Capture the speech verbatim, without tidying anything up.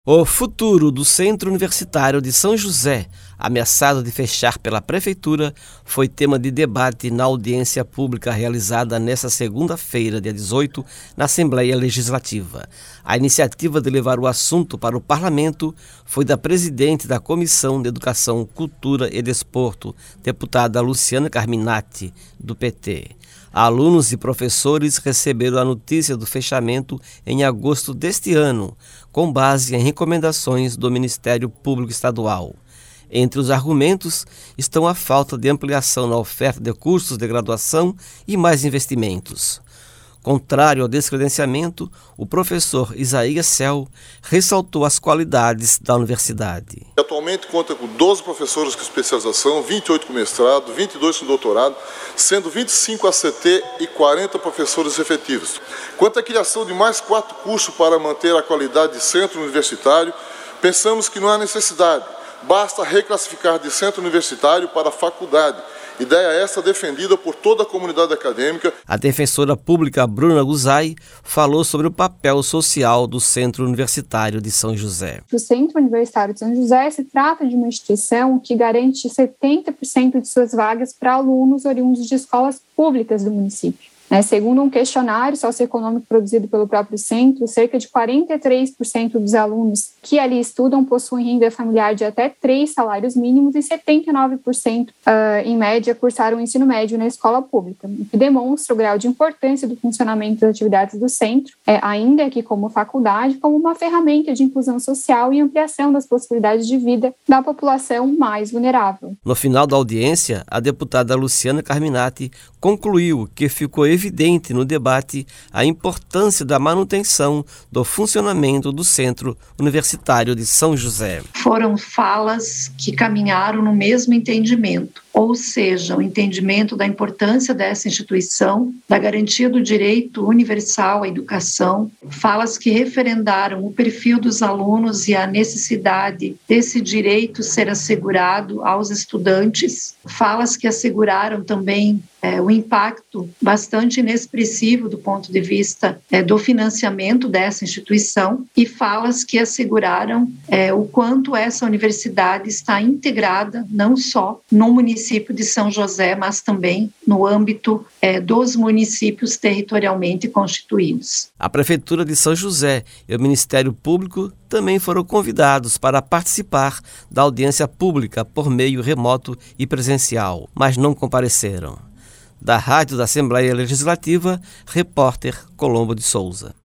O futuro do Centro Universitário de São José, ameaçado de fechar pela Prefeitura, foi tema de debate na audiência pública realizada nesta segunda-feira, dia dezoito, na Assembleia Legislativa. A iniciativa de levar o assunto para o Parlamento foi da presidente da Comissão de Educação, Cultura e Desporto, deputada Luciana Carminati, do P T. Alunos e professores receberam a notícia do fechamento em agosto deste ano, com base em recomendações do Ministério Público Estadual. Entre os argumentos estão a falta de ampliação na oferta de cursos de graduação e mais investimentos. Contrário ao descredenciamento, o professor Isaías Cel ressaltou as qualidades da universidade. Atualmente conta com doze professores com especialização, vinte e oito com mestrado, vinte e dois com doutorado, sendo vinte e cinco A C T e quarenta professores efetivos. Quanto à criação de mais quatro cursos para manter a qualidade de centro universitário, pensamos que não há necessidade, basta reclassificar de centro universitário para faculdade. Ideia essa defendida por toda a comunidade acadêmica. A defensora pública Bruna Guzai falou sobre o papel social do Centro Universitário de São José. O Centro Universitário de São José se trata de uma instituição que garante setenta por cento de suas vagas para alunos oriundos de escolas públicas do município. Segundo um questionário socioeconômico produzido pelo próprio centro, cerca de quarenta e três por cento dos alunos que ali estudam possuem renda familiar de até três salários mínimos e setenta e nove por cento, uh, em média, cursaram o ensino médio na escola pública, o que demonstra o grau de importância do funcionamento das atividades do centro, é, ainda que como faculdade, como uma ferramenta de inclusão social e ampliação das possibilidades de vida da população mais vulnerável. No final da audiência, a deputada Luciana Carminati concluiu que ficou evidente no debate a importância da manutenção do funcionamento do Centro Universitário de São José. Foram falas que caminharam no mesmo entendimento, ou seja, o entendimento da importância dessa instituição, da garantia do direito universal à educação, falas que referendaram o perfil dos alunos e a necessidade desse direito ser assegurado aos estudantes, falas que asseguraram também é, o impacto bastante inexpressivo do ponto de vista é, do financiamento dessa instituição e falas que asseguraram é, o quanto essa universidade está integrada não só no município de São José, mas também no âmbito é, dos municípios territorialmente constituídos. A Prefeitura de São José e o Ministério Público também foram convidados para participar da audiência pública por meio remoto e presencial, mas não compareceram. Da Rádio da Assembleia Legislativa, repórter Colombo de Souza.